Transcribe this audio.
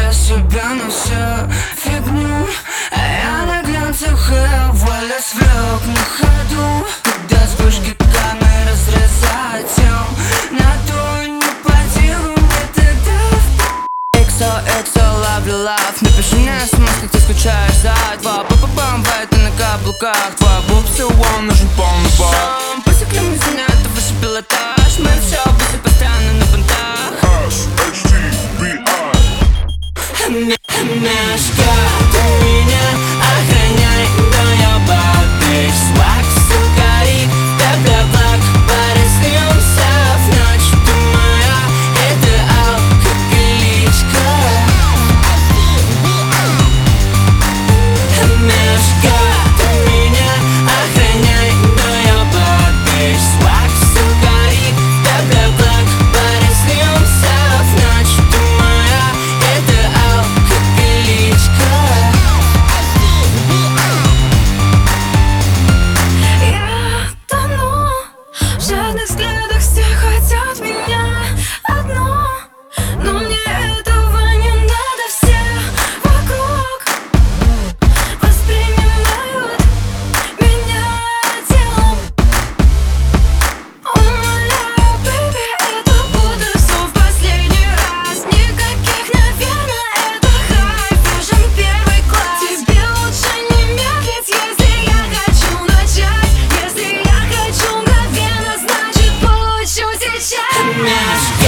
для себя на всю фигню, а я на глянцах и воля свек на ходу. Когда вспышки камер разрезают тем, на то не по делу мне тогда. XO, ловлю лав, напиши мне смс, как ты скучаешь за два. Па-па-пам, ты на каблуках, твой буб still one, нужен полный бак. Посекли мы за это выше пилотаж, мы все быстро постоянно на понтах. Мешка, ты меня охраняй, но я бабич. Свак, сука, и тебе благ, порисуемся в ночь. Ты моя, это алкоголичка. Мешка, ты меня охраняй, но я бабич. Свак, сука, и тебе благ, порисуемся в ночь. Ты моя, это алкоголичка. Я тону в жадных взглядах, все хотят меня одно, но мне этого не надо. Все вокруг воспринимают меня телом. Умоляю, бэйби, это буду все в последний раз. Никаких, наверное, это хай, фэшн первый класс. Тебе лучше не медлить, если я хочу начать. Если я хочу мгновенно, значит получу сейчас.